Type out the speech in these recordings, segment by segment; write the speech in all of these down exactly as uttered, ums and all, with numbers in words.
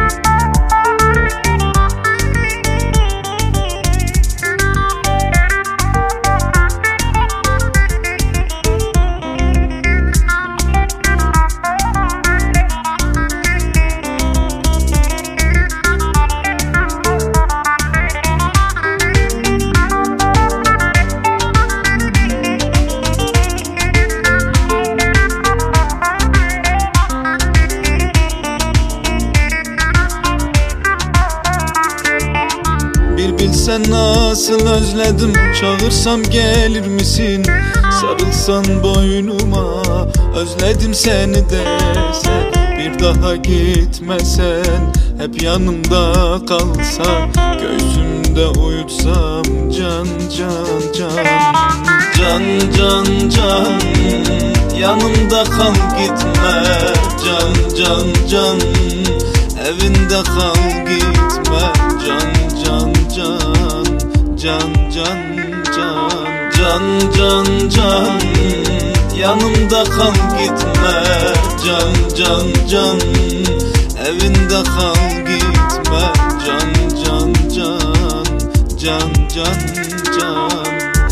Bir bilsen nasıl özledim, çağırsam gelir misin? Sarılsan boynuma, özledim seni desen. Bir daha gitmesen, hep yanımda kalsan, göğsümde uyutsam can can can. Can can can, yanımda kal gitme. Can can can, evinde kal gitme. Can can can, can can can, can can can, yanımda kal gitme. Can can can, evinde kal gitme. Can can can, can can can.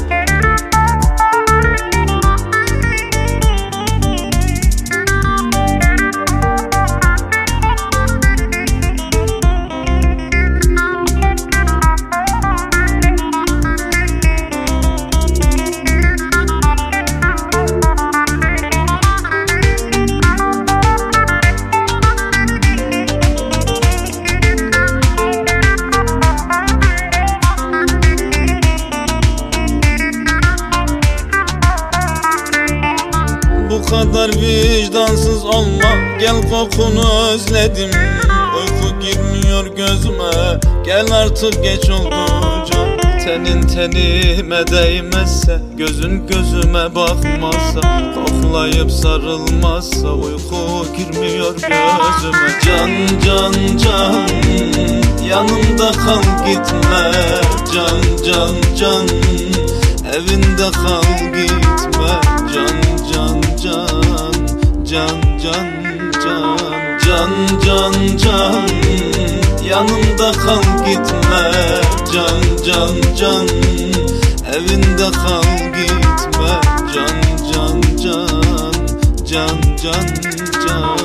Bu kadar vicdansız olma, gel kokunu özledim. Uyku girmiyor gözüme, gel artık geç oldu can. Tenin tenime değmezse, gözün gözüme bakmazsa, koklayıp sarılmazsa, uyku girmiyor gözüme. Can can can, yanımda kal gitme. Can can can, evinde kal gitme. Can can can, can can can, can can can, yanımda kal gitme. Can can can, evinde kal gitme. Can can can, can can can.